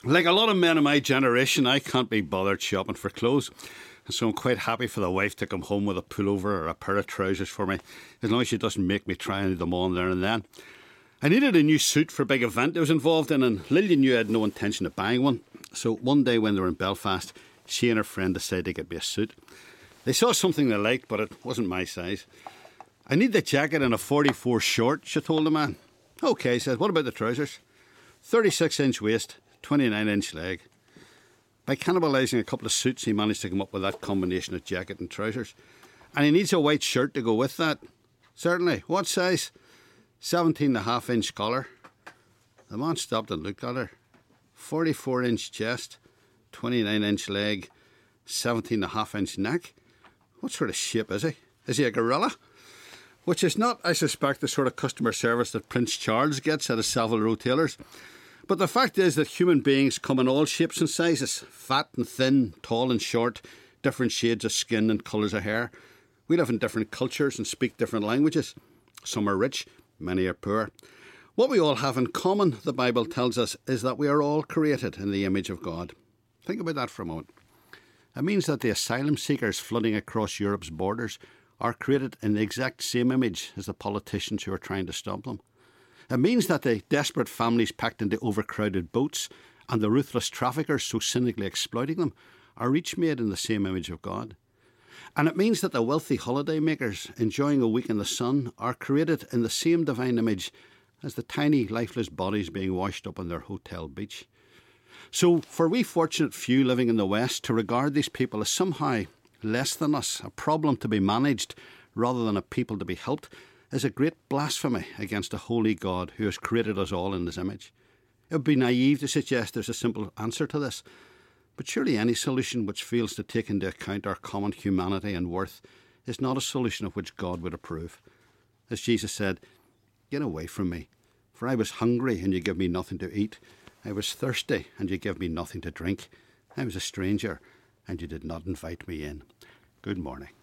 Like a lot of men of my generation, I can't be bothered shopping for clothes. And so I'm quite happy for the wife to come home with a pullover or a pair of trousers for me, as long as she doesn't make me try them on there and then. I needed a new suit for a big event I was involved in, and Lillian knew I had no intention of buying one. So one day when they were in Belfast, she and her friend decided to get me a suit. They saw something they liked, but it wasn't my size. I need the jacket in a 44 short, she told the man. OK, he said, what about the trousers? 36-inch waist, 29-inch leg. By cannibalising a couple of suits, he managed to come up with that combination of jacket and trousers. And he needs a white shirt to go with that. Certainly. What size? 17.5-inch collar. The man stopped and looked at her. 44-inch chest, 29-inch leg, 17.5-inch neck. What sort of shape is he? Is he a gorilla? Which is not, I suspect, the sort of customer service that Prince Charles gets at his Savile Row tailors. But the fact is that human beings come in all shapes and sizes, fat and thin, tall and short, different shades of skin and colours of hair. We live in different cultures and speak different languages. Some are rich, many are poor. What we all have in common, the Bible tells us, is that we are all created in the image of God. Think about that for a moment. It means that the asylum seekers flooding across Europe's borders are created in the exact same image as the politicians who are trying to stop them. It means that the desperate families packed into overcrowded boats and the ruthless traffickers so cynically exploiting them are each made in the same image of God. And it means that the wealthy holiday makers enjoying a week in the sun are created in the same divine image as the tiny lifeless bodies being washed up on their hotel beach. So for we fortunate few living in the West to regard these people as somehow less than us, a problem to be managed rather than a people to be helped, is a great blasphemy against a holy God who has created us all in his image. It would be naive to suggest there's a simple answer to this, but surely any solution which fails to take into account our common humanity and worth is not a solution of which God would approve. As Jesus said, "Get away from me, for I was hungry and you gave me nothing to eat. I was thirsty and you gave me nothing to drink. I was a stranger and you did not invite me in." Good morning.